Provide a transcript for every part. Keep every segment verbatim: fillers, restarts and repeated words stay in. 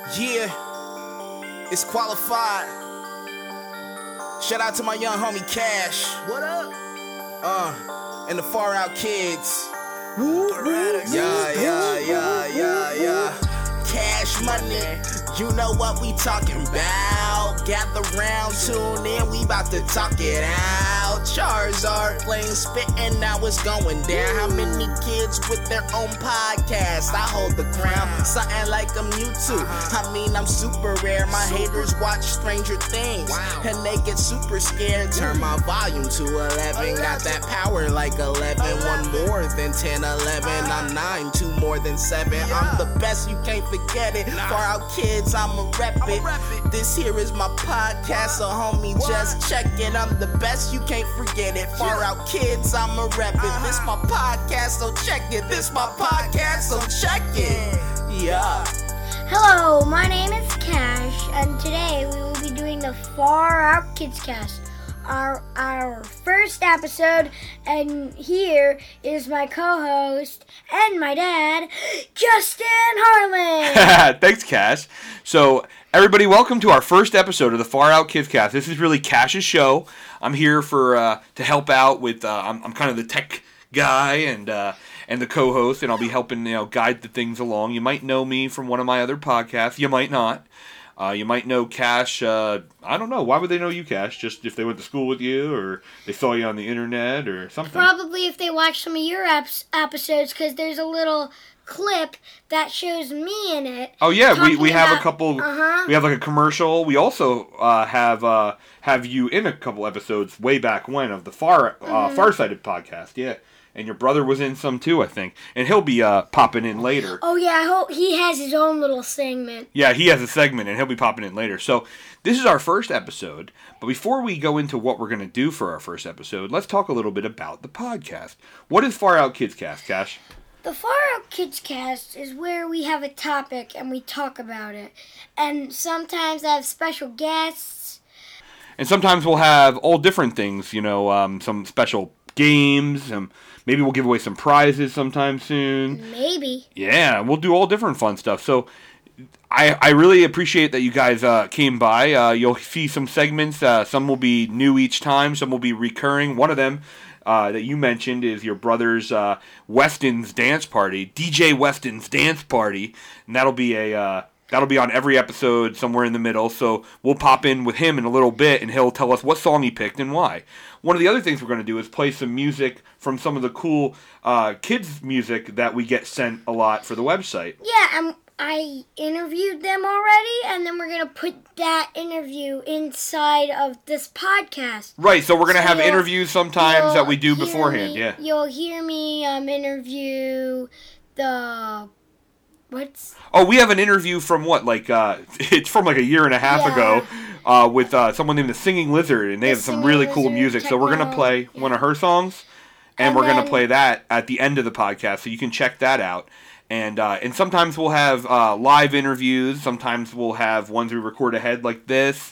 Yeah, it's qualified. Shout out to my young homie Cash. What up? Uh, and the Far Out Kids. Woo, woo, Yeah, yeah, yeah, yeah, yeah. Cash money, you know what we talking about. Gather round, tune in, we about to talk it out. Charizard playing, spitting, now it's going down. How many kids with their own podcast? I hold the crown, something like I'm YouTube. I mean, I'm super rare. My haters watch Stranger Things, and they get super scared. Turn my volume to eleven, got that power like eleven. One more than ten, eleven. I'm nine, two more than seven. I'm the best, you can't forget it. Far Out Kids, I'ma rep it. This here is my podcast, so homie, just check it. I'm the best, you can't forget it. Far Out Kids, I'ma rep it. This my podcast, so check it. This my podcast, so check it. Yeah. Hello, my name is Cash, and today we will be doing the Far Out Kids Cast, our our first episode, and here is my co-host and my dad, Justin Harlan. Thanks, Cash. So, everybody, welcome to our first episode of the Far Out Kids Cast. This is really Cash's show. I'm here for uh, to help out with. Uh, I'm, I'm kind of the tech guy and uh, and the co-host, and I'll be helping you know guide the things along. You might know me from one of my other podcasts. You might not. Uh, you might know Cash. Uh, I don't know. Why would they know you, Cash? Just if they went to school with you, or they saw you on the internet, or something. Probably if they watch some of your ep- episodes, because there's a little clip that shows me in it. Oh yeah, we, we have about, a couple. Uh-huh. We have like a commercial. We also uh, have uh, have you in a couple episodes way back when of the Far uh, mm-hmm. Farsighted podcast. Yeah, and your brother was in some too, I think, and he'll be uh, popping in later. Oh yeah, I hope he has his own little segment. Yeah, he has a segment, and he'll be popping in later. So this is our first episode. But before we go into what we're going to do for our first episode, let's talk a little bit about the podcast. What is Far Out Kids Cast, Cash? The Far Out Kids Cast is where we have a topic and we talk about it. And sometimes I have special guests. And sometimes we'll have all different things, you know, um, some special games. Um, maybe we'll give away some prizes sometime soon. Maybe. Yeah, we'll do all different fun stuff. So I, I really appreciate that you guys uh, came by. Uh, you'll see some segments. Uh, some will be new each time. Some will be recurring. One of them Uh, that you mentioned is your brother's uh, Weston's dance party, D J Weston's dance party, and that'll be a uh, that'll be on every episode somewhere in the middle. So we'll pop in with him in a little bit, and he'll tell us what song he picked and why. One of the other things we're going to do is play some music from some of the cool uh, kids music that we get sent a lot for the website. Yeah, um, I interviewed them already, and then we're going to put that interview inside of this podcast. Right, so we're going to So have you'll- interviews sometimes that we do You'll hear beforehand. me- Yeah. You'll hear me um, interview the... What's... Oh, we have an interview from what, like, uh, it's from like a year and a half Yeah. ago, uh, with uh, someone named the Singing Lizard, and they The have some Singing really cool Lizard, music. So we're gonna techno, play yeah. one of her songs, and, And we're gonna then- play that at the end of the podcast, so you can check that out. And uh, and sometimes we'll have uh, live interviews. Sometimes we'll have ones we record ahead, like this.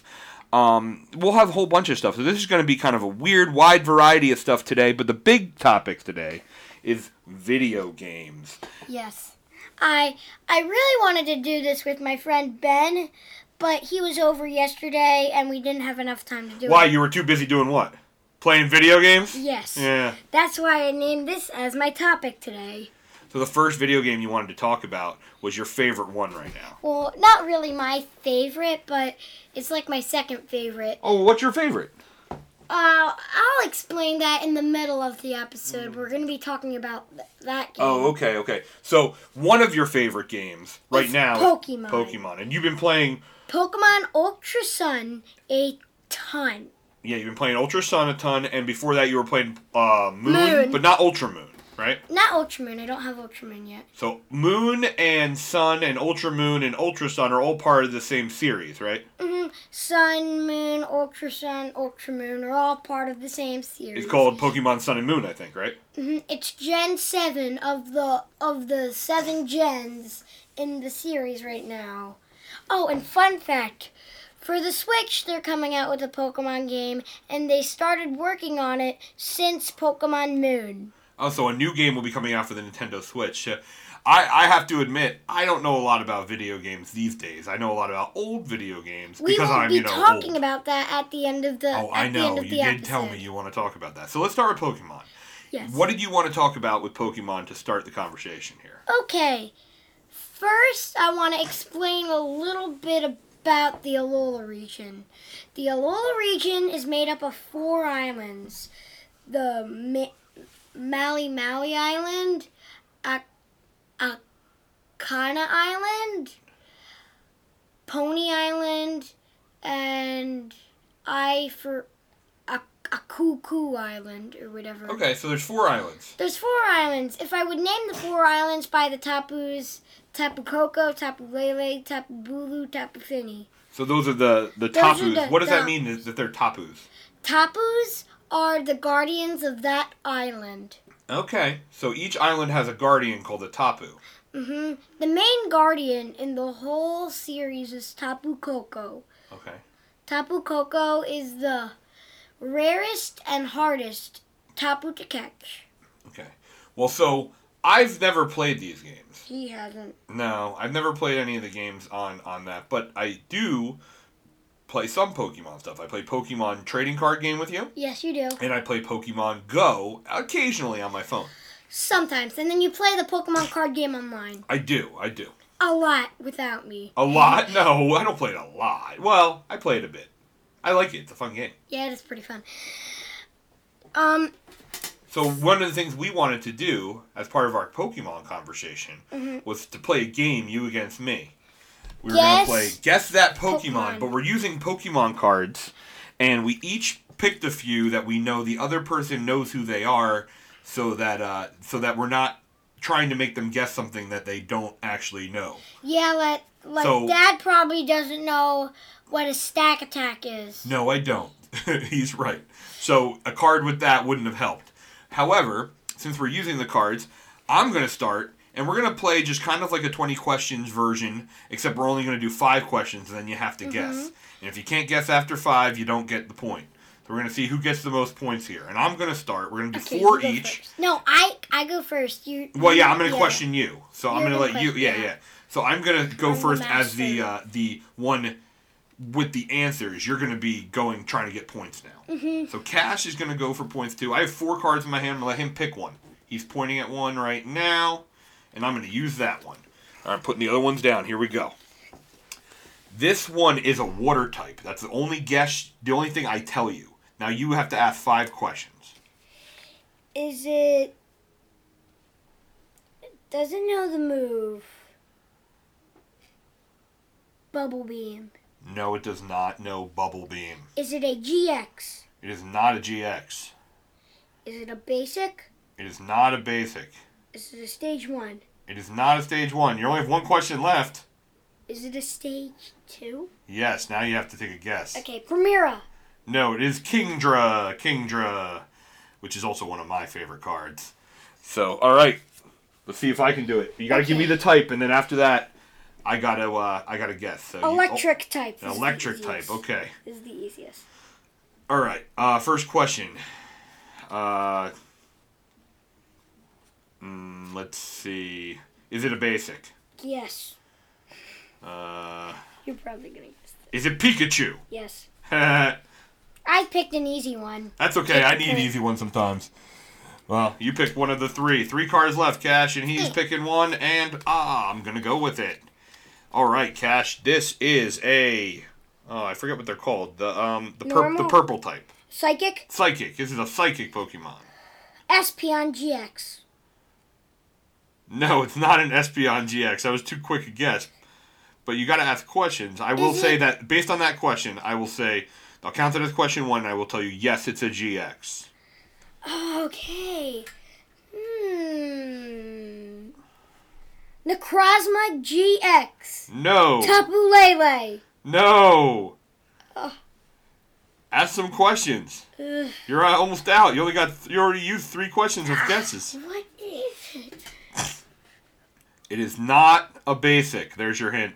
Um, we'll have a whole bunch of stuff. So this is going to be kind of a weird, wide variety of stuff today. But the big topic today is video games. Yes. I I really wanted to do this with my friend Ben, but he was over yesterday and we didn't have enough time to do Why? it. You were too busy doing what? Playing video games? Yes. Yeah. That's why I named this as my topic today. So the first video game you wanted to talk about was your favorite one right now. Well, not really my favorite, but it's like my second favorite. Oh, what's your favorite? Uh, I'll explain that in the middle of the episode. We're going to be talking about th- that game. Oh, okay, okay. So one of your favorite games right It's now Pokemon. is Pokemon. And you've been playing... Pokemon Ultra Sun a ton. Yeah, you've been playing Ultra Sun a ton, and before that you were playing uh, Moon, Moon. but not Ultra Moon, right? Not Ultra Moon. I don't have Ultra Moon yet. So Moon and Sun and Ultra Moon and Ultra Sun are all part of the same series, right? Mm-hmm. Sun, Moon, Ultra Sun, Ultra Moon are all part of the same series. It's called Pokemon Sun and Moon, I think, right? Mm-hmm. It's Gen seven of the of the seven gens in the series right now. Oh, and fun fact. For the Switch, they're coming out with a Pokemon game, and they started working on it since Pokemon Moon. Oh, so a new game will be coming out for the Nintendo Switch. Uh, I, I have to admit, I don't know a lot about video games these days. I know a lot about old video games We because will I'm, be you know, talking old. about that at the end of the. Oh, at I The know. end of You the did episode. tell me you want to talk about that. So let's start with Pokemon. Yes. What did you want to talk about with Pokemon to start the conversation here? Okay. First, I want to explain a little bit about the Alola region. The Alola region is made up of four islands. The Ma- Mali Mali Island, Ak- Akana Island, Pony Island, and I for Ak- Akuku Island, or whatever. Okay, so there's four islands. There's four islands. If I would name the four islands by the Tapus, Tapu Koko, Tapu Lele, Tapu Bulu, Tapu Fini. So those are the, the Those are Tapus. the- What does that the- mean is that they're Tapus? Tapus are the guardians of that island. Okay, so each island has a guardian called a Tapu. hmm The main guardian in the whole series is Tapu Koko. Okay. Tapu Koko is the rarest and hardest Tapu to catch. Okay. Well, so I've never played these games. He hasn't. No, I've never played any of the games on, on that, but I do play some Pokemon stuff. I play Pokemon trading card game with you, Yes, you do. and I play Pokemon Go occasionally on my phone. Sometimes. And then you play the Pokemon card game online. I do, I do. A lot without me. A lot? No, I don't play it a lot. Well, I play it a bit. I like it. It's a fun game. Yeah, it is pretty fun. Um, So one of the things we wanted to do as part of our Pokemon conversation Mm-hmm. was to play a game, you against me. We were Guess going to play Guess That Pokemon, Pokemon. but we're using Pokemon cards, and we each picked a few that we know the other person knows who they are, so that uh, so that we're not trying to make them guess something that they don't actually know. yeah, like, like So- Dad probably doesn't know what a stack attack is. No, I don't. He's right. So a card with that wouldn't have helped. However, since we're using the cards, I'm going to start, and we're going to play just kind of like a twenty questions version, except we're only going to do five questions, and then you have to guess. And if you can't guess after five, you don't get the point. So we're going to see who gets the most points here. And I'm going to start. We're going to do Okay, four you go each. first. No, I I go first. You. Well, yeah, I'm going to yeah. question you. So I'm You're going to let gonna you... question- Yeah, yeah. yeah. So I'm going to go I'm the first as the master. uh, the one with the answers. You're going to be going, trying to get points now. Mm-hmm. So Cash is going to go for points too. I have four cards in my hand. I'm going to let him pick one. He's pointing at one right now, and I'm going to use that one. All right, putting the other ones down. Here we go. This one is a water type. That's the only guess, the only thing I tell you. Now you have to ask five questions. Is it? Doesn't know the move. Bubble Beam. No, it does not know Bubble Beam. Is it a G X? It is not a G X. Is it a basic? It is not a basic. Is it a stage one? It is not a stage one. You only have one question left. Is it a stage two? Yes, now you have to take a guess. Okay, Primera. No, it is Kingdra. Kingdra. Which is also one of my favorite cards. So, alright. Let's see if I can do it. You gotta give me Okay. the type, and then after that, I gotta, uh, I gotta guess. So you- Electric type. oh, is the electric type, easiest. okay. This is the easiest. Alright, uh, first question. Uh, mm, let's see. Is it a basic? Yes. Uh, You're probably gonna guess this. is it Pikachu? Yes. That's I picked an easy one. okay, I need Okay. easy ones sometimes. Well, you picked one of the three. Three cards left, Cash, and he's Hmm. picking one, and ah, I'm gonna go with it. Alright, Cash, this is a... Oh, I forget what they're called. The um the, pur- the Normal. purple type. Psychic. Psychic. This is a psychic Pokemon. Espeon G X. No, it's not an Espeon G X. That was too quick a guess. But you gotta ask questions. I will Is say it- that, based on that question, I will say... I'll count it as question one, and I will tell you, yes, it's a G X. Okay. Hmm. Necrozma G X. No! Tapu Lele. No! Ugh. Ask some questions. Ugh. You're uh, almost out. You only got... You already used three questions with guesses. What is it? It is not a basic. There's your hint.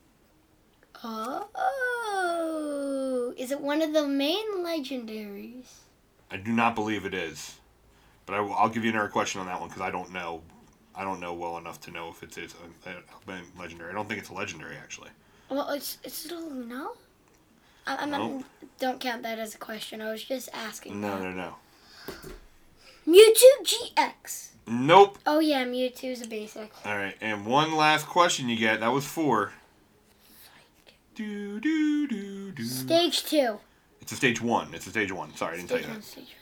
Oh. Is it one of the main legendaries? I do not believe it is. But I will, I'll give you another question on that one, because I don't know. I don't know well enough to know if it's, it's a, a legendary. I don't think it's a legendary, actually. Well, it's it's still no. I, I'm Nope. not. Don't count that as a question. I was just asking. No, that. no, no. Mewtwo G X. Nope. Oh yeah, Mewtwo's a basic. All right, and one last question you get. That was four. Do, do, do, do. Stage two. It's a stage one. It's a stage one. Sorry, I didn't Stage tell you one. that. Stage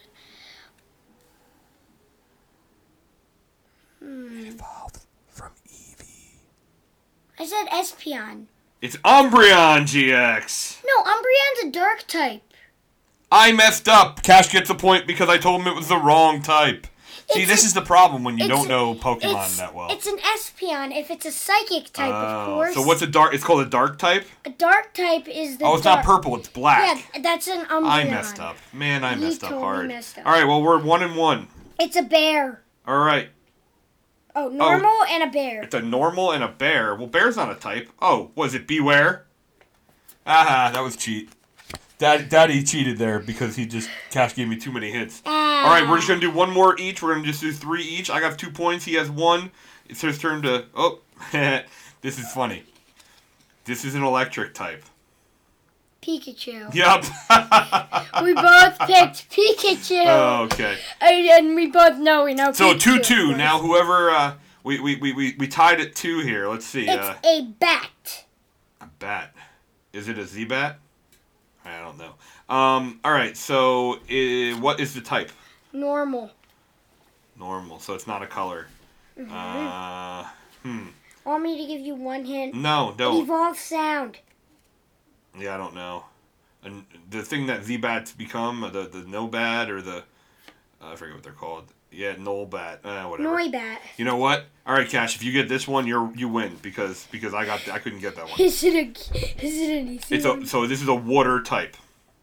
one. Hmm. Evolved from Eevee. I said Espeon. It's Umbreon G X. No, Umbreon's a dark type. I messed up. Cash gets a point because I told him it was the wrong type. See, It's this a- is the problem when you it's don't a- know Pokemon It's, that well. it's an Espeon if it's a psychic type, of Oh, course. so what's a dark? It's called a dark type. A dark type is the Oh, it's dark. not purple. It's black. Yeah, that's an Umbreon. I messed up. Man, I You messed up totally hard. messed up. All right, well, we're one and one. It's a bear. All right. Oh, normal and a bear. It's a normal and a bear. Well, bear's not a type. Oh, was it Beware? Ah, that was cheat. Daddy, Daddy cheated there because he just, Cash gave me too many hits. Ah. All right, we're just going to do one more each. We're going to just do three each. I got two points. He has one. It's his turn to, oh, this is funny. This is an electric type. Pikachu. Yep. We both picked Pikachu. Oh, okay. And, and we both know we know So Pikachu, two of two. course. Now whoever uh, we, we, we, we, we tied at two here. Let's see. It's Uh, a bat. a bat. Is it a Z-bat? I don't know. Um. All right. So uh, what is the type? Normal. Normal. So it's not a color. Mm-hmm. Uh. Hmm. Want me to give you one hint? No. Don't. Evolve sound. Yeah, I don't know. And the thing that Z-bats become, uh, the the no-bat or the uh, I forget what they're called. Yeah, null-bat. Uh, whatever. Noibat. You know what? All right, Cash. If you get this one, you're you win because because I got I couldn't get that one. Is it a? Is it an easy It's one? a so this is a water type.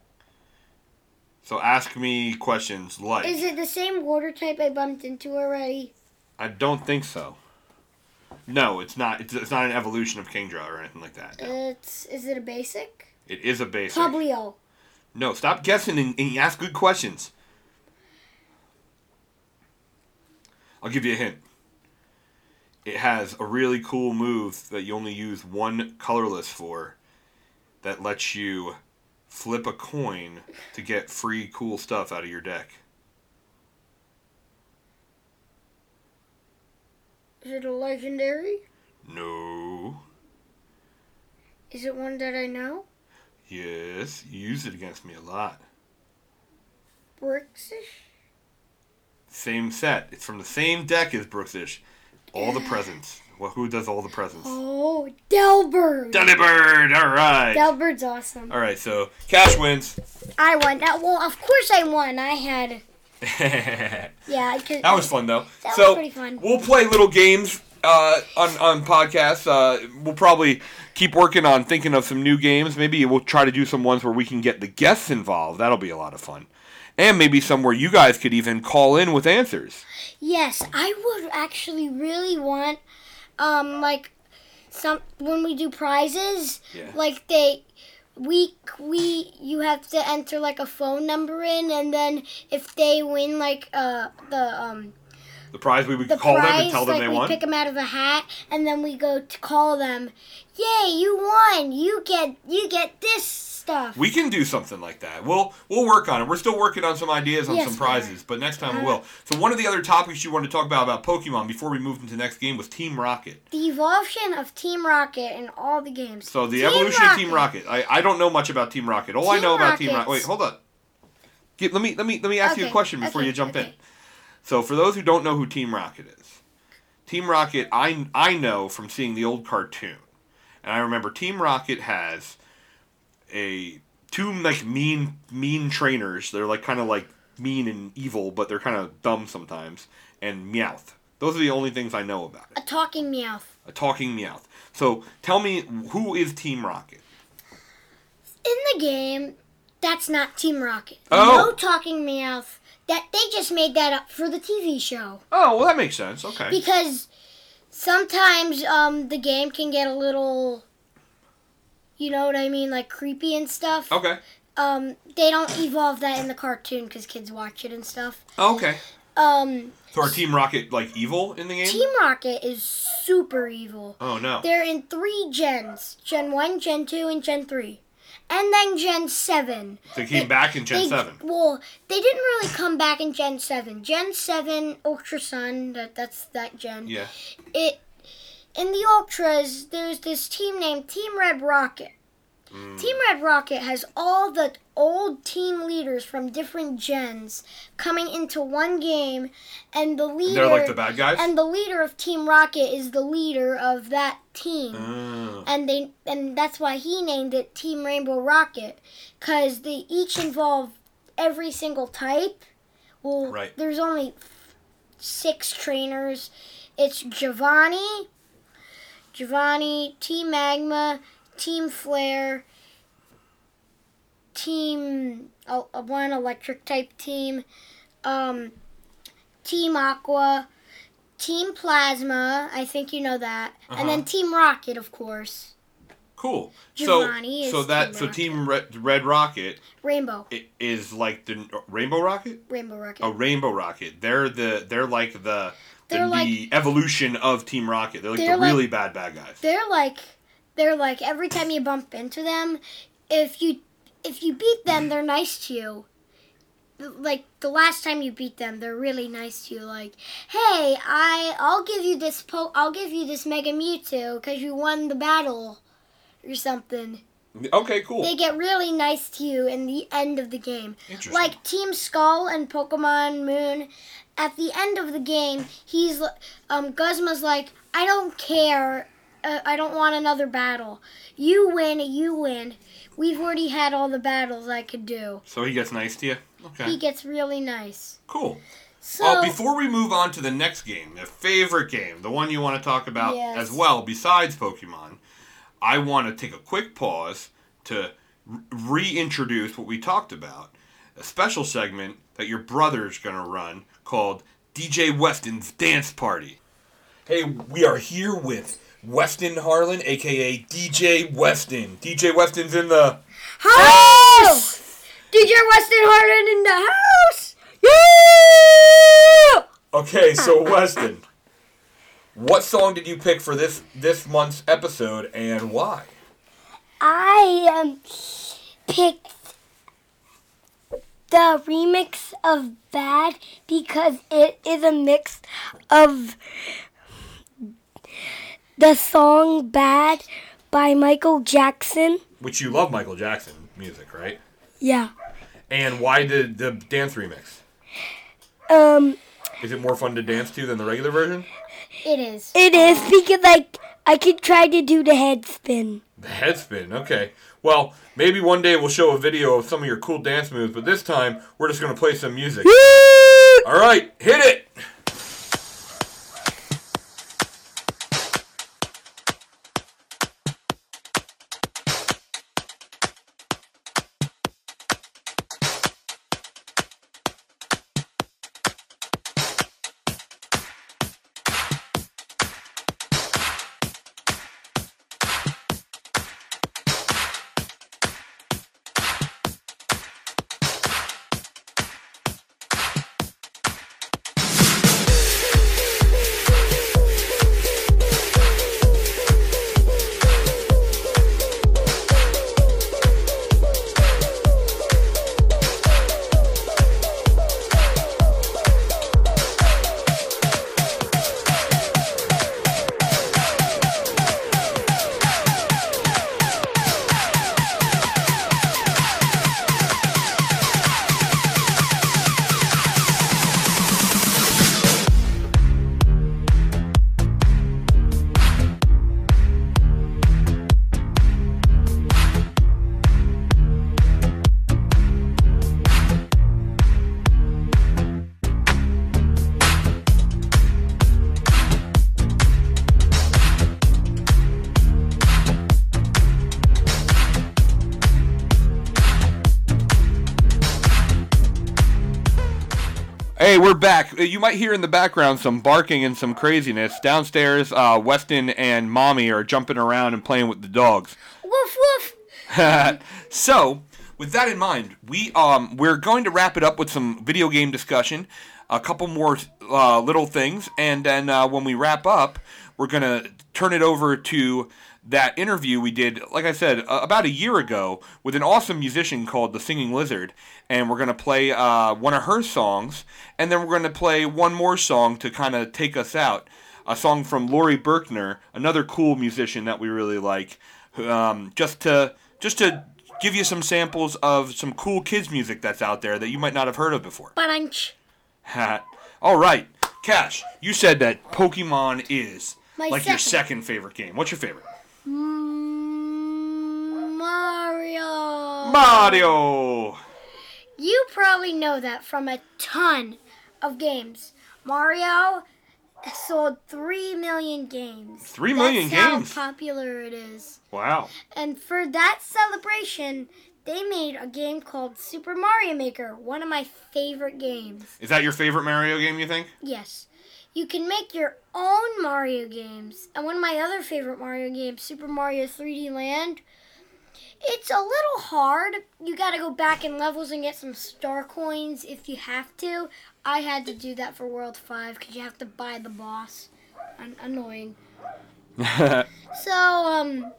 So ask me questions like. Is it the same water type I bumped into already? I don't think so. No, it's not. It's, it's not an evolution of Kingdra or anything like that. No. It's. Is it a basic? It is a basic. Publio. No, stop guessing and, and ask good questions. I'll give you a hint. It has a really cool move that you only use one colorless for that lets you flip a coin to get free cool stuff out of your deck. Is it a legendary? No. Is it one that I know? Yes, you use it against me a lot. Brixish? Same set. It's from the same deck as Brooksish. All the presents. Well, who does all the presents? Oh, Delbird. Delibird! Alright. Delbird's awesome. Alright, so Cash wins. I won. That, well, of course I won. I had. Yeah, because That was fun, though. That so, was pretty fun. We'll play little games uh, on, on podcasts. Uh, we'll probably keep working on thinking of some new games. Maybe we'll try to do some ones where we can get the guests involved. That'll be a lot of fun. And maybe some where you guys could even call in with answers. Yes, I would actually really want, um, like, some when we do prizes, Yeah. like they, we we you have to enter like a phone number in, and then if they win like uh the um The prize, we would the call prize, them and tell them like they we won. pick them out of a hat, and then we go to call them. Yay, you won! You get you get this stuff. We can do something like that. We'll we'll work on it. We're still working on some ideas on Yes, some we prizes, but next time we Uh, will. So one of the other topics you wanted to talk about about Pokemon before we moved into the next game was Team Rocket. The evolution of Team Rocket in all the games. So the Team evolution of Team Rocket. I, I don't know much about Team Rocket. All I Team know about Team Rocket. Rockets- Wait, hold on. Get, let me let me let me ask you a Okay, question before okay, you jump in. okay. So for those who don't know who Team Rocket is, Team Rocket I I know from seeing the old cartoon, and I remember Team Rocket has a two like mean mean trainers. They're like kind of like mean and evil, but they're kind of dumb sometimes. And Meowth. Those are the only things I know about it. A talking Meowth. A talking Meowth. So tell me, who is Team Rocket? In the game, that's not Team Rocket. Oh. No talking Meowth. That they just made that up for the T V show. Oh, well, that makes sense. Okay. Because sometimes um the game can get a little, you know what I mean, like creepy and stuff. Okay. Um, they don't evolve that in the cartoon because kids watch it and stuff. Okay. Um, So are Team Rocket, like, evil in the game? Team Rocket is super evil. Oh, no. They're in three gens. Gen one, Gen two, and Gen three. And then Gen seven. They came They- back in Gen they, seven. Well, they didn't really come back in Gen seven. Gen seven, Ultra Sun, that, that's that gen. Yeah. It In the Ultras, there's this team named Team Red Rocket. Mm. Team Red Rocket has all the old team leaders from different gens coming into one game, and the leader They're like the bad guys? and the leader of Team Rocket is the leader of that team. Oh. And they and that's why he named it Team Rainbow Rocket, cuz they each involve every single type. Well, Right. there's only six trainers. It's Giovanni, Giovanni, Team Magma, Team Flare, Team uh, one electric type team, um, Team Aqua, Team Plasma. I think you know that, Uh-huh. and then Team Rocket, of course. Cool. Giovanni so, is so that Team so Rocket. Team Red, Red Rocket Rainbow, i- is like the Rainbow Rocket. Rainbow Rocket. A Rainbow Rocket. They're the they're like the the, They're like- the evolution of Team Rocket. They're like They're the like- really bad bad guys. They're like, they're like every time you bump into them, if you if you beat them, they're nice to you. Like the last time you beat them, they're really nice to you. Like, hey, I I'll give you this po- I'll give you this Mega Mewtwo because you won the battle, or something. Okay, cool. They get really nice to you in the end of the game. Interesting. Like Team Skull and Pokemon Moon, at the end of the game, he's um Guzma's like, I don't care. Uh, I don't want another battle. You win, you win. We've already had all the battles I could do. So he gets nice to you. Okay. He gets really nice. Cool. So Uh, before we move on to the next game, the favorite game, the one you want to talk about Yes. as well, besides Pokemon, I want to take a quick pause to r- reintroduce what we talked about. A special segment that your brother's going to run called D J Weston's Dance Party. Hey, we are here with Weston Harlan, a k a. D J Weston. D J Weston's in the... house. D J Weston Harden in the house. Yeah. Okay, so Weston, what song did you pick for this this month's episode and why? I um picked the remix of Bad because it is a mix of the song Bad by Michael Jackson. Which you love Michael Jackson music, right? Yeah. And why did the dance remix? Um Is it more fun to dance to than the regular version? It is. It is because I I could try to do the head spin. The head spin, okay. Well, maybe one day we'll show a video of some of your cool dance moves, but this time we're just going to play some music. All right, hit it! Hey, we're back. Uh, You might hear in the background some barking and some craziness. Downstairs, uh, Weston and Mommy are jumping around and playing with the dogs. Woof woof. So, with that in mind, we um we're going to wrap it up with some video game discussion. a couple more uh, little things, and then uh, when we wrap up, we're going to turn it over to that interview we did, like I said, uh, about a year ago with an awesome musician called The Singing Lizard, and we're going to play uh, one of her songs, and then we're going to play one more song to kind of take us out, a song from Laurie Berkner, another cool musician that we really like, um, just to just to give you some samples of some cool kids music that's out there that you might not have heard of before. Bunch. All right, Cash, you said that Pokemon is My like your second. second favorite game. What's your favorite? Mm, Mario. Mario. You probably know that from a ton of games. Mario sold three million games. Three million That's games? how popular it is. Wow. And for that celebration, they made a game called Super Mario Maker, one of my favorite games. Is that your favorite Mario game, you think? Yes. You can make your own Mario games. And one of my other favorite Mario games, Super Mario three D Land, it's a little hard. You got to go back in levels and get some star coins if you have to. I had to do that for World five because you have to buy the boss. An- annoying. So, um,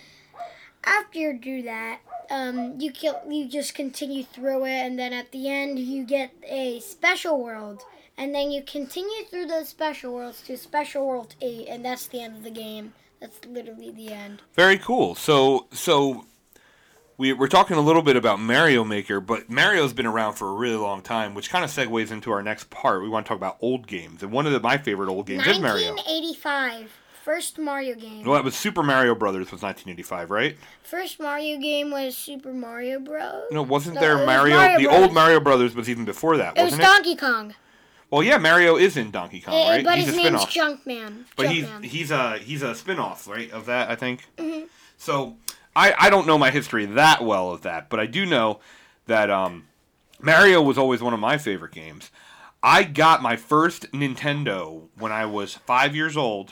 after you do that, um, you kill, you just continue through it, and then at the end you get a special world, and then you continue through those special worlds to Special World eight, and that's the end of the game. That's literally the end. Very cool. So, so we, we're talking a little bit about Mario Maker, but Mario's been around for a really long time, which kind of segues into our next part. We want to talk about old games, and one of the, my favorite old games is Mario. nineteen eighty-five, first Mario game. Well, that was Super Mario Brothers was nineteen eighty-five, right? First Mario game was Super Mario Bros. No, wasn't No, there it was Mario? Mario the Brothers. old Mario Brothers was even before that, It was wasn't it? Donkey Kong. Well, yeah, Mario is in Donkey Kong, Eh, right? but he's his a name's spin-off. Junkman. But he's Junkman. he's a he's a spin-off, right, of that, I think. Mm-hmm. So I, I don't know my history that well of that, but I do know that um, Mario was always one of my favorite games. I got my first Nintendo when I was five years old,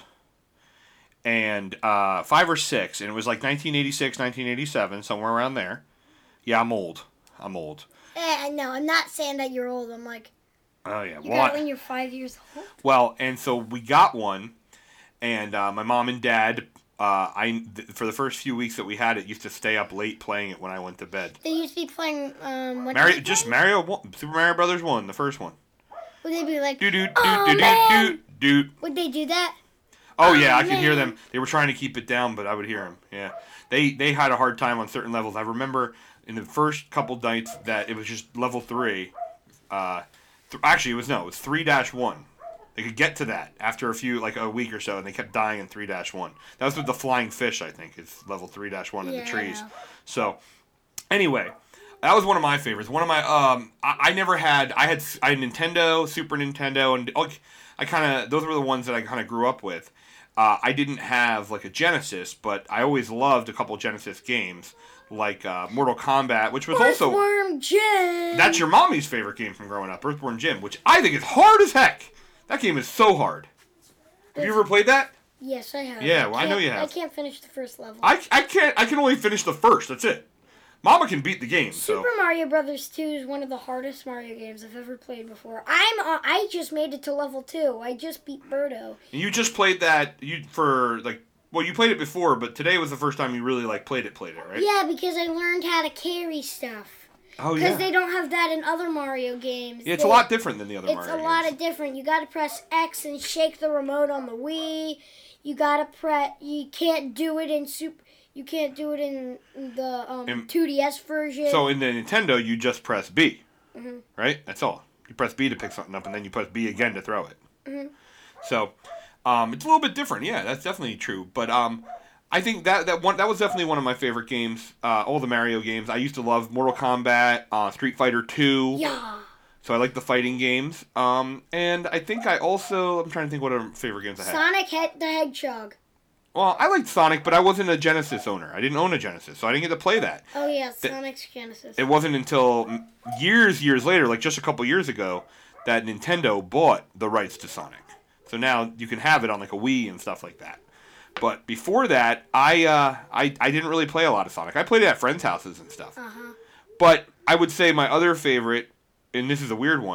and uh, five or six, and it was like nineteen eighty-six, nineteen eighty-seven, somewhere around there. Yeah, I'm old. I'm old. Eh, no, I'm not saying that you're old. I'm like, Oh yeah. you Well, got I- it when you're five years old. Well, and so we got one, and uh, my mom and dad, uh, I th- for the first few weeks that we had it, used to stay up late playing it when I went to bed. They used to be playing. Um, what Mario, did they just play? Mario, one, Super Mario Brothers one, the first one. Would they be like? Do do do Oh, do man. do do do. Would they do that? Oh Oh, yeah, I could hear man. them. They were trying to keep it down, but I would hear them. Yeah, they they had a hard time on certain levels. I remember in the first couple nights that it was just level three. Uh, th- actually, it was no, it was three dash one. They could get to that after a few, like a week or so, and they kept dying in three dash one. That was with the flying fish, I think. It's level three dash one in Yeah, the trees. I know. So, anyway, that was one of my favorites. One of my, um, I, I never had, I had, I had Nintendo, Super Nintendo, and like, I kind of, those were the ones that I kind of grew up with. Uh, I didn't have like a Genesis, but I always loved a couple Genesis games, like uh, Mortal Kombat, which was also Earthworm Jim. that's your mommy's favorite game from growing up, Earthworm Jim, which I think is hard as heck. That game is so hard. Have you ever played that? Yes, I have. Yeah, well, I know can't- you have. I can't finish the first level. I, I can't. I can only finish the first. That's it. Mama can beat the game. So Super Mario Brothers two is one of the hardest Mario games I've ever played before. I'm on, I just made it to level two. I just beat Birdo. And you just played that you for like well you played it before, but today was the first time you really like played it played it right? Yeah, because I learned how to carry stuff. Oh Because yeah. they don't have that in other Mario games. Yeah, it's They- a lot different than the other It's Mario a lot games. of different. You got to press X and shake the remote on the Wii. You got to press. You can't do it in super. You can't do it in the um, In- two D S version. So in the Nintendo, you just press B, Mm-hmm. right? That's all. You press B to pick something up, and then you press B again to throw it. Mm-hmm. So um, it's a little bit different. Yeah, that's definitely true. But um, I think that that one that was definitely one of my favorite games. Uh, all the Mario games. I used to love Mortal Kombat, uh, Street Fighter two. yeah. So I like the fighting games. Um, and I think I also I'm trying to think what other favorite games I had. Sonic Head the Hedgehog. Well, I liked Sonic, but I wasn't a Genesis owner. I didn't own a Genesis, so I didn't get to play that. Oh yeah, Sonic's Genesis. It wasn't until m- years, years later, like just a couple years ago, that Nintendo bought the rights to Sonic. So now you can have it on like a Wii and stuff like that. But before that, I uh, I I didn't really play a lot of Sonic. I played it at friends' houses and stuff. Uh huh. But I would say my other favorite, and this is a weird one,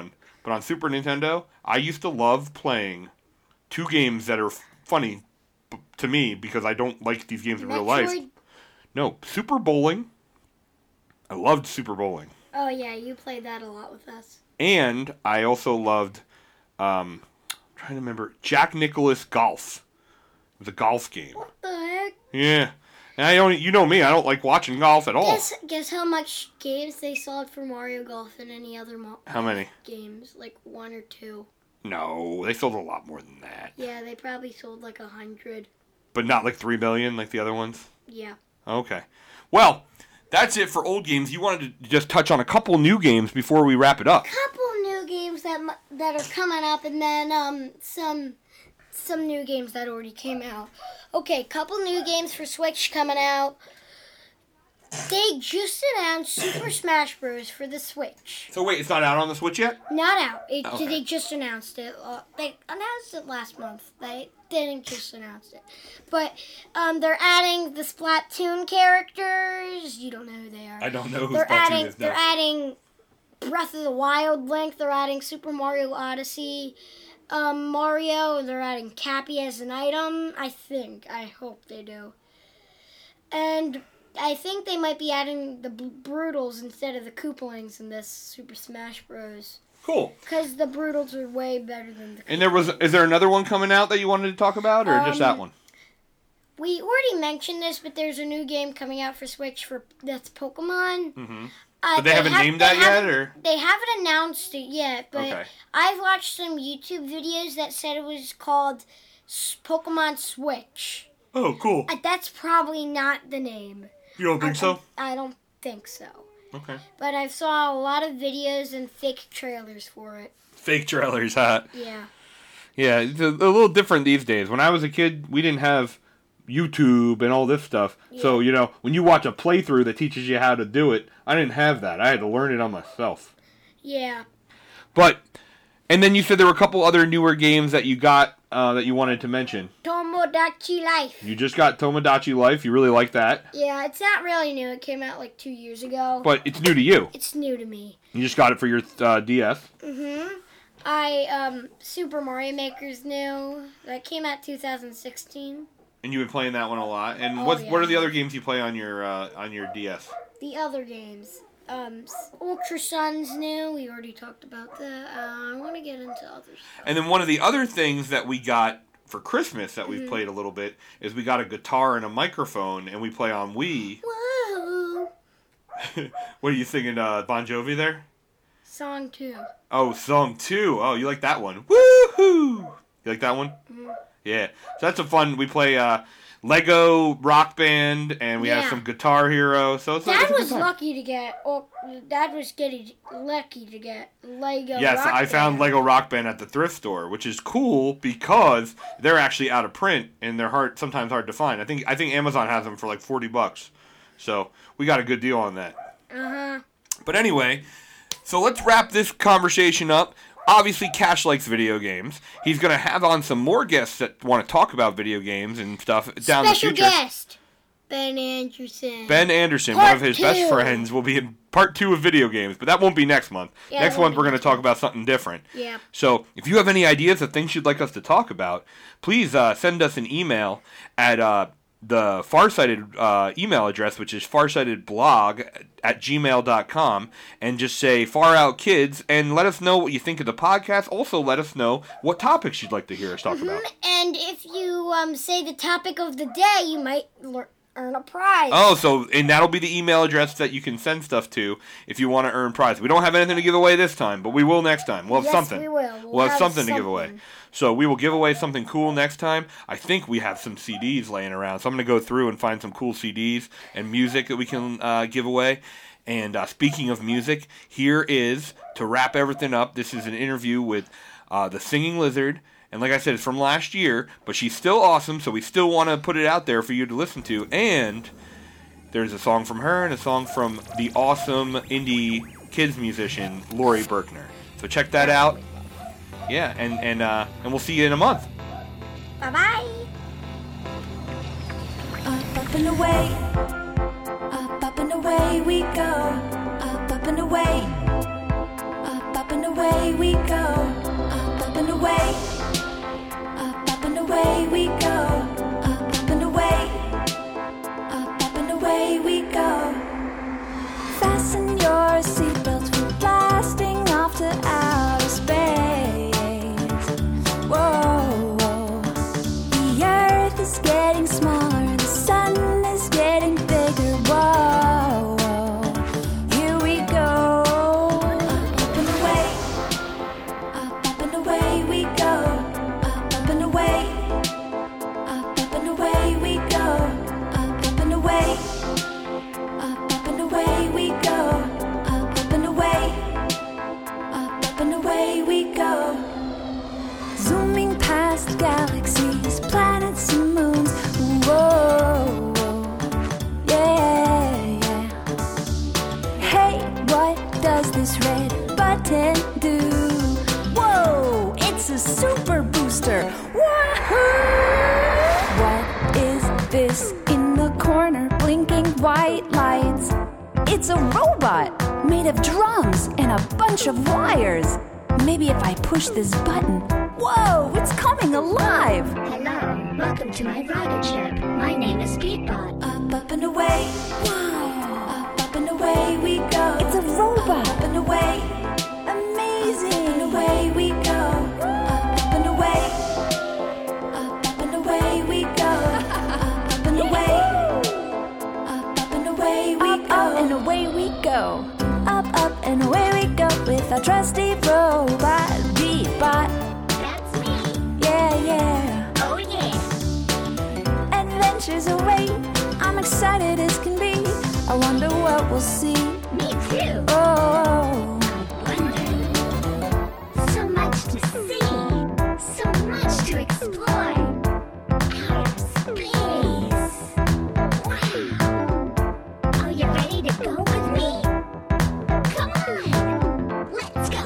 but on Super Nintendo, I used to love playing two games that are f- funny b- to me because I don't like these games in real life. Metroid? No, Super Bowling. I loved Super Bowling. Oh, yeah, you played that a lot with us. And I also loved, um, I'm trying to remember, Jack Nicklaus Golf. It was a golf game. What the heck? Yeah. And I don't, you know me, I don't like watching golf at all. Guess, guess how much games they sold for Mario Golf and any other mo- How many? games? Like one or two. No, they sold a lot more than that. Yeah, they probably sold like a hundred. But not like three million like the other ones? Yeah. Okay. Well, that's it for old games. You wanted to just touch on a couple new games before we wrap it up. Couple new games that mu- that are coming up, and then um some some new games that already came out. Okay, couple new games for Switch coming out. They just announced Super Smash Bros. For the Switch. So wait, it's not out on the Switch yet? Not out. It, Okay. They just announced it. Uh, they announced it last month. They didn't just announce it. But um, they're adding the Splatoon characters. You don't know who they are. I don't know who They're Splatoon adding. is They're now. adding Breath of the Wild Link. They're adding Super Mario Odyssey. Um, Mario. And they're adding Cappy as an item. I think. I hope they do. And I think they might be adding the Br- Brutals instead of the Koopalings in this Super Smash Bros. Cool. Because the Brutals are way better than the... And there was, is there another one coming out that you wanted to talk about, or just Um, that one? We already mentioned this, but there's a new game coming out for Switch for that's Pokemon. Mm-hmm. Uh, But they haven't have- named they that yet, haven't- or? They haven't announced it yet, but Okay. I've watched some YouTube videos that said it was called S- Pokemon Switch. Oh, cool. Uh, that's probably not the name. You don't think I, so? I don't think so. Okay. But I saw a lot of videos and fake trailers for it. Fake trailers, huh? Yeah. Yeah, it's a, a little different these days. When I was a kid, we didn't have YouTube and all this stuff. So, Yeah. you know, when you watch a playthrough that teaches you how to do it, I didn't have that. I had to learn it on myself. Yeah. But, and then you said there were a couple other newer games that you got uh, that you wanted to mention. Tomodachi Life. You just got Tomodachi Life. You really like that. Yeah, it's not really new. It came out like two years ago. But it's new to you. It's new to me. You just got it for your uh, D S. Mm-hmm. I, um, Super Mario Maker's new. That came out two thousand sixteen. And you've been playing that one a lot. And Oh, what what are yeah. the other games you play on your uh, on your D S? The other games. Um, Ultra Sun's new. We already talked about that. Uh, I want to get into others. And then one of the other things that we got for Christmas that we've Mm-hmm. played a little bit is we got a guitar and a microphone, and we play on Wii. Whoa! What are you singing, uh, Bon Jovi there? Song two. Oh, song two. Oh, you like that one? Woohoo! You like that one? Mm-hmm. Yeah. So that's a fun. We play uh, Lego Rock Band, and we have Yeah. some Guitar Hero. So it's, Dad it's a good was time. lucky to get. Oh, Dad was getting lucky to get Lego. Yes, Rock I found Band. Lego Rock Band at the thrift store, which is cool because they're actually out of print and they're hard, sometimes hard to find. I think I think Amazon has them for like forty bucks, so we got a good deal on that. Uh huh. But anyway, so let's wrap this conversation up. Obviously, Cash likes video games. He's gonna have on some more guests that want to talk about video games and stuff down Special the future. guest, Ben Anderson. Ben Anderson, Part one of his best two. friends, will be in part two of video games, but that won't be next month. Yeah, next it won't month, we're be going to next talk month. about something different. Yeah. So, if you have any ideas of things you'd like us to talk about, please uh, send us an email at uh, the Farsighted uh, email address, which is farsightedblog at gmail dot com, and just say Far Out Kids, and let us know what you think of the podcast. Also, let us know what topics you'd like to hear us talk about. And if you um, say the topic of the day, you might lear- earn a prize. Oh, so, and that'll be the email address that you can send stuff to if you want to earn prizes. We don't have anything to give away this time, but we will next time. We'll have Yes, something. we will. We'll We'll have have something to give away. something. So we will give away something cool next time. I think we have some C Ds laying around, so I'm going to go through and find some cool C Ds and music that we can uh, give away. And uh, speaking of music, here is, to wrap everything up, this is an interview with uh, the Singing Lizard. And like I said, it's from last year, but she's still awesome, so we still want to put it out there for you to listen to. And there's a song from her and a song from the awesome indie kids musician, Lori Berkner. So check that out. Yeah, and and uh, and we'll see you in a month. Bye bye. Up, up and away, up, up and away we go. Up, up and away, up, up and away. away we go. Up, up and away. Up, up and away we go. Up, up and away. Up, up and away we go. Fasten your seatbelts, we're blasting off to outer space. Whoa, whoa. The earth is getting smaller, the sun is getting bigger. Whoa, whoa. Here we go. Up, up and away. Up, up and away we go. Up, up and away. Up, up and away we go. Up, up and away. Up, up and away we go. Up, up and away. Up, up and away we go. Zooming past galaxies, planets and moons. Whoa, yeah, yeah. Hey, what does this red button do? Whoa, it's a super booster. Wahoo! What is this in the corner, blinking white lights? It's a robot made of drums and a bunch of wires. Maybe if I push this button, whoa, it's coming alive. Hello, welcome to my rocket ship. My name is Beatbot. Up, up and away. Whoa. Up, up and away we go. It's a robot. Up, up and away. Amazing. Up and away we go. Up, up and away. Up, up and away we go. Up, up and away. Up, up and away we go. Up and away we go. Up, up and away we go with our trusty robot Beatbot. That's me. Yeah, yeah. Oh, yeah. Adventures away. I'm excited as can be. I wonder what we'll see. Me too. Oh, Wonder. So much to see. So much to explore. Outer space. Wow. Are you ready to go with me? Come on. Let's go.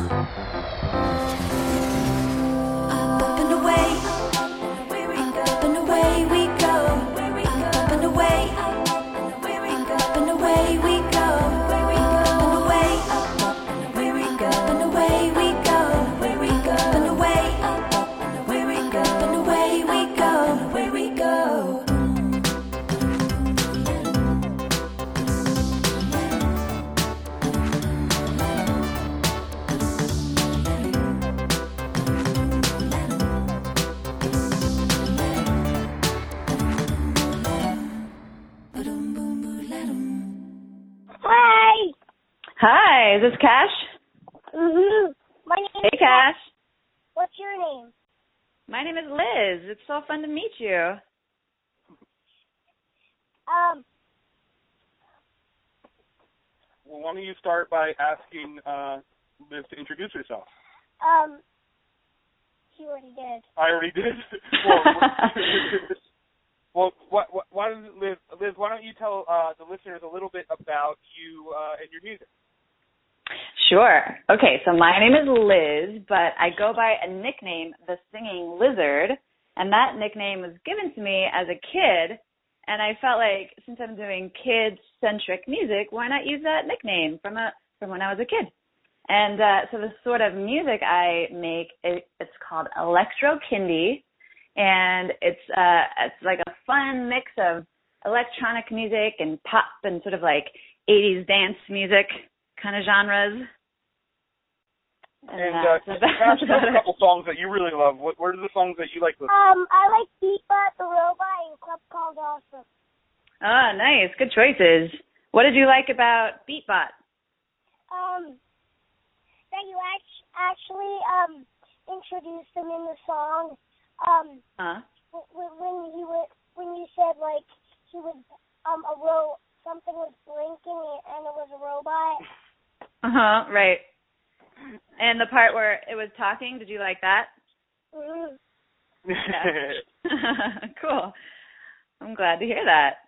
up, up and away. Up, up and away we go. Up, up and away. Up, up and away we go. Up and away. Up, up and away we go. Up and away. Up, up and away we go. Away we go. Hi. Hi, is this Cash? Mm-hmm. My name Hey, is Cash. What's your name? My name is Liz. It's so fun to meet you. Um, Well, why don't you start by asking uh, Liz to introduce herself? um, you already did. I already did. well, well what, what, why don't Liz, Liz, why don't you tell uh, the listeners a little bit about you uh, and your music? Sure. Okay, so my name is Liz, but I go by a nickname, the Singing Lizard, and that nickname was given to me as a kid, and I felt like since I'm doing kid-centric music, why not use that nickname from a from when I was a kid? And uh, so the sort of music I make, it, it's called Electro Kindy, and it's uh, it's like a fun mix of electronic music and pop and sort of like eighties dance music kind of genres. And, and uh, so that's a couple songs that you really love. What, what are the songs that you like? Listening? Um, I like Beatbot, the robot, and Club Called Awesome. Oh, nice. Good choices. What did you like about Beatbot? Um, that you act- actually um introduced him in the song. Um, Huh? w- when he was when you said like he was um a ro something was blinking and it was a robot. Uh-huh, right. And the part where it was talking, did you like that? Mm-hmm. Yeah. Cool. I'm glad to hear that.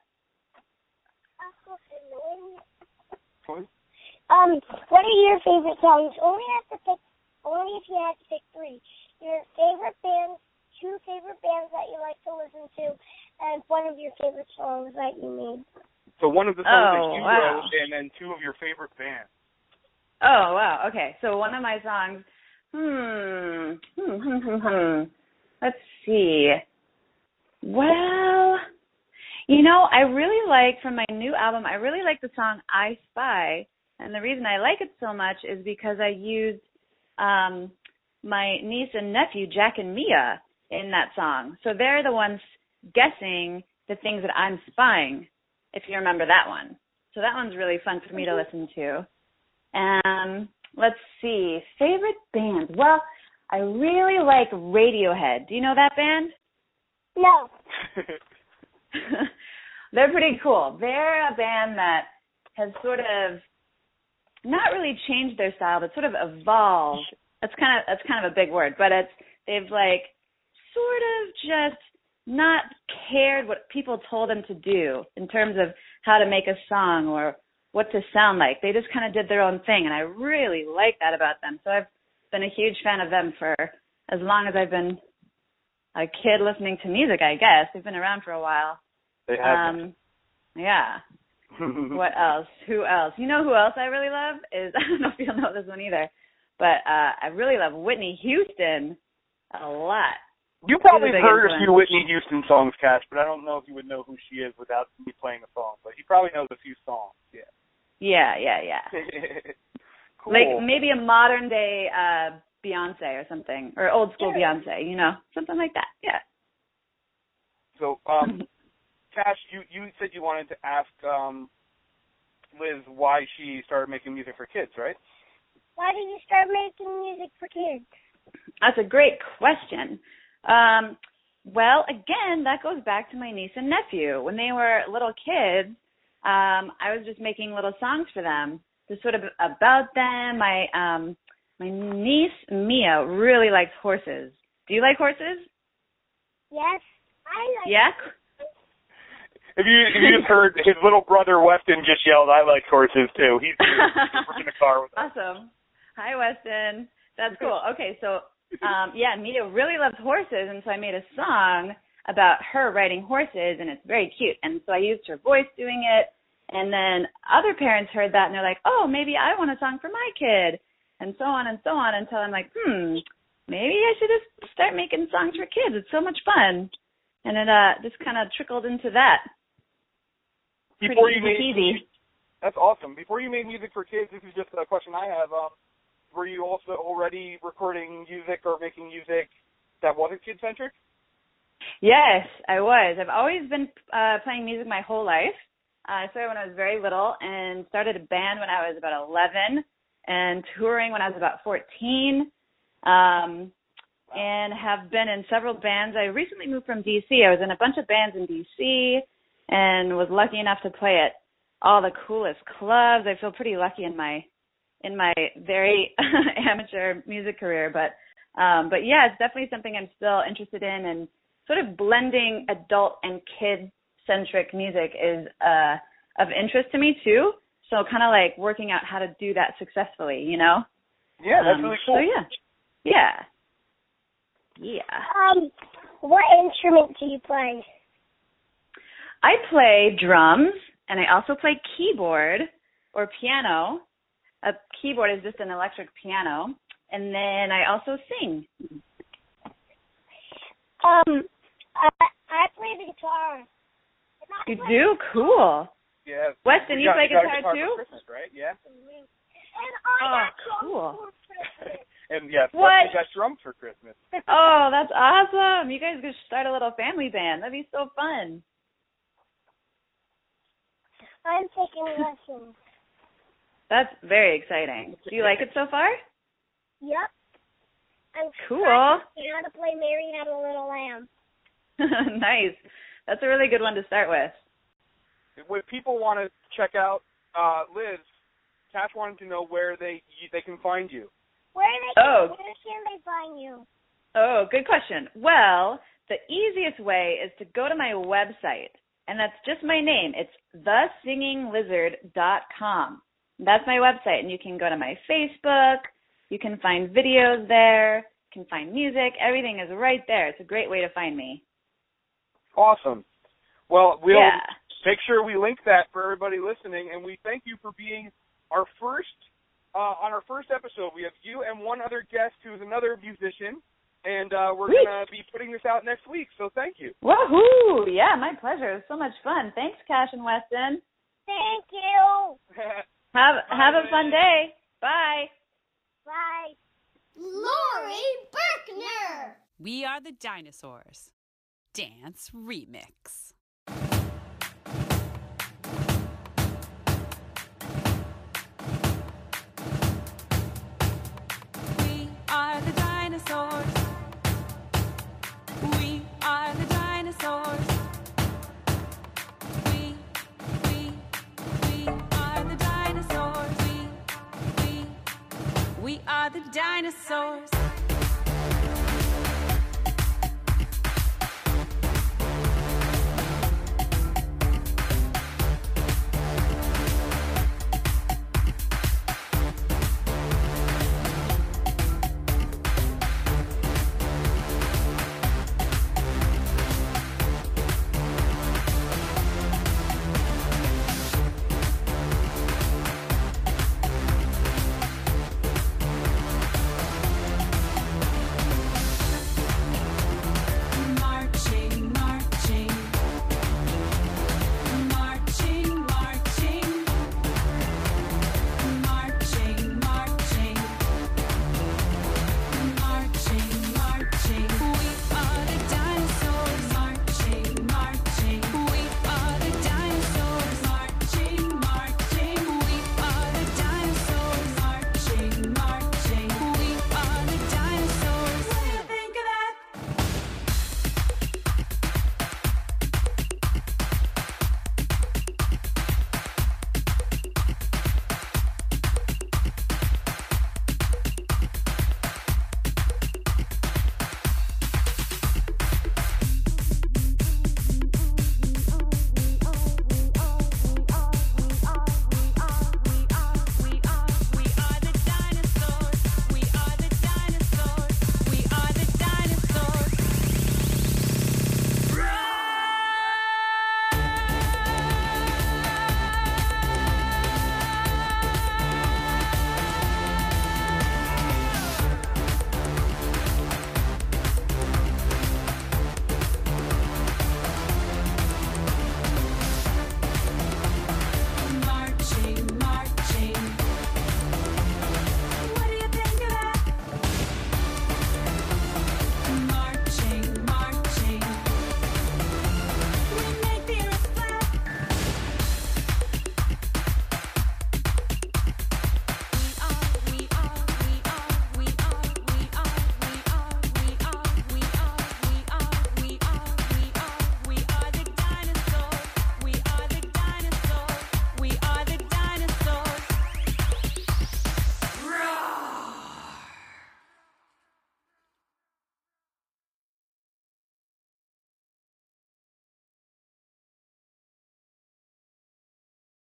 Um, what are your favorite songs? Only have to pick. Only if you had to pick three. Your favorite bands, two favorite bands that you like to listen to, and one of your favorite songs that you made. So one of the songs Oh, that you wow. wrote, and then two of your favorite bands. Oh, wow. Okay. So one of my songs Hmm. Hmm. Hmm. Hmm. hmm. Let's see. Well, you know, I really like, from my new album, I really like the song I Spy. And the reason I like it so much is because I used um, my niece and nephew, Jack and Mia, in that song. So they're the ones guessing the things that I'm spying, if you remember that one. So that one's really fun for me to listen to. Um, let's see. Favorite bands? Well, I really like Radiohead. Do you know that band? No. They're pretty cool. They're a band that has sort of not really changed their style, but sort of evolved. That's kind of that's kind of a big word, but it's they've like sort of just not cared what people told them to do in terms of how to make a song or what to sound like. They just kind of did their own thing, and I really like that about them. So I've been a huge fan of them for as long as I've been a kid listening to music, I guess. They've been around for a while. They have. Um, yeah. What else? Who else? You know who else I really love is, I don't know if you'll know this one either, but uh, I really love Whitney Houston a lot. You probably She's a big heard a influence. few Whitney Houston songs, Cash, but I don't know if you would know who she is without me playing the song. But you probably knows a few songs. Yeah. Yeah, yeah, yeah. Cool. Like maybe a modern day uh, Beyonce or something, or old school Beyonce, you know, something like that. Yeah. So, um, Cash, you, you said you wanted to ask um, Liz why she started making music for kids, right? Why did you start making music for kids? That's a great question. Um, well, again, that goes back to my niece and nephew. When they were little kids, um, I was just making little songs for them, just sort of about them. My um, my niece Mia really likes horses. Do you like horses? Yes, I like. Yeah. If you if you just heard his little brother Weston just yelled, "I like horses too." He's in the car with us. Awesome. Hi, Weston. That's cool. Okay, so um, yeah, Mia really loves horses, and so I made a song about her riding horses, and it's very cute. And so I used her voice doing it, and then other parents heard that, and they're like, "Oh, maybe I want a song for my kid," and so on and so on, until I'm like, hmm, maybe I should just start making songs for kids. It's so much fun, and it uh, just kind of trickled into that. Before Pretty you made, easy. That's awesome. Before you made music for kids, this is just a question I have. Um, were you also already recording music or making music that wasn't kid-centric? Yes, I was. I've always been uh, playing music my whole life. Uh, I started when I was very little and started a band when I was about eleven and touring when I was about fourteen um, and have been in several bands. I recently moved from D C. I was in a bunch of bands in D C and was lucky enough to play at all the coolest clubs. I feel pretty lucky in my in my very amateur music career, but um, but yeah, it's definitely something I'm still interested in, and sort of blending adult and kid-centric music is uh, of interest to me too. So kind of like working out how to do that successfully, you know? Yeah, that's um, really cool. So yeah, yeah, yeah. Um, what instrument do you play? I play drums, and I also play keyboard or piano. A keyboard is just an electric piano, and then I also sing. Um, I, I play the guitar. You do? Cool. Yeah. Weston, you, got, play you got a guitar, guitar too? for Christmas, right? Yeah. And I Oh, got cool. drums for Christmas. And yes, What? Weston got drums for Christmas. Oh, that's awesome. You guys could start a little family band. That'd be so fun. I'm taking lessons. That's very exciting. Do you like it so far? Yep. I'm Cool. practicing how to play Mary Had a Little Lamb. Nice. That's a really good one to start with. When people want to check out uh, Liz, Cash wanted to know where they they can find you. Where they Oh. where can they find you? Oh, good question. Well, the easiest way is to go to my website, and that's just my name. It's the singing lizard dot com. That's my website, and you can go to my Facebook. You can find videos there. You can find music. Everything is right there. It's a great way to find me. Awesome. Well, we'll Yeah. make sure we link that for everybody listening, and we thank you for being our first uh, on our first episode, we have you and one other guest who's another musician, and uh, we're Sweet. going to be putting this out next week, so thank you. Woohoo! Yeah, my pleasure. It was so much fun. Thanks, Cash and Weston. Thank you. Have have a fun day. Bye. Bye. Lori Berkner. We Are the Dinosaurs. Dance Remix. We are the dinosaurs. We are the dinosaurs. We, we, we are the dinosaurs. We, we, we are the dinosaurs.